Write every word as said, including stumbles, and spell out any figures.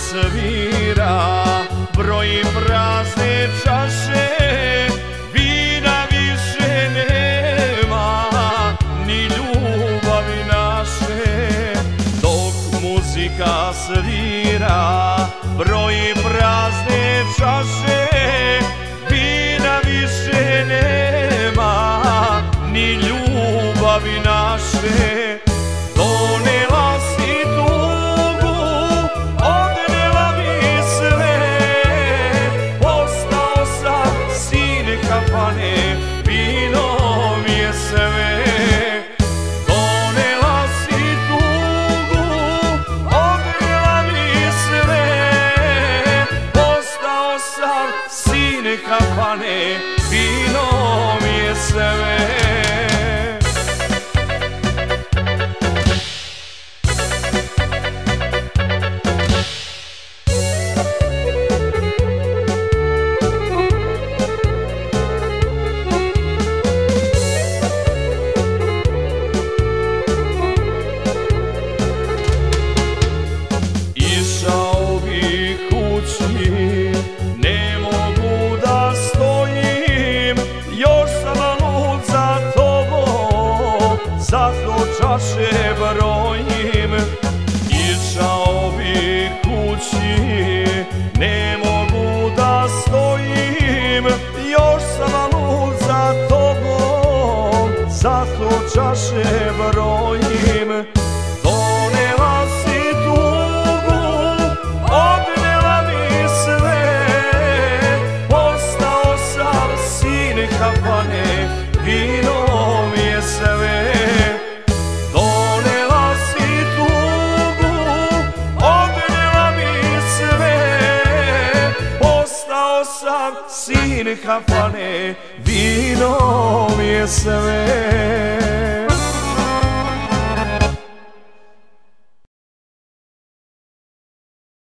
svira, broji prazne čaše, vina više nema, ni ljubavi naše. Dok muzika svira, broji prazne čaše, vina više nema, ni ljubavi naše. Donela si tugu, odnela mi sve, postao sam sin kafane, vino mi je sve. Donela si tugu, odnela mi sve, postao sam sin kafane, vino mi je sve. Išao bih kući, ne mogu da stojim, još sam lud za tobom, zato čaše brojim. Išao bih kući, ne mogu da stojim, još sam lud za tobom, zato čaše brojim. Donela si tugu, odnela mi sve, postao sam sin kafane, vino mi je sve. Donela si tugu, odnela mi sve, postao sam sin kafane, vino mi je sve.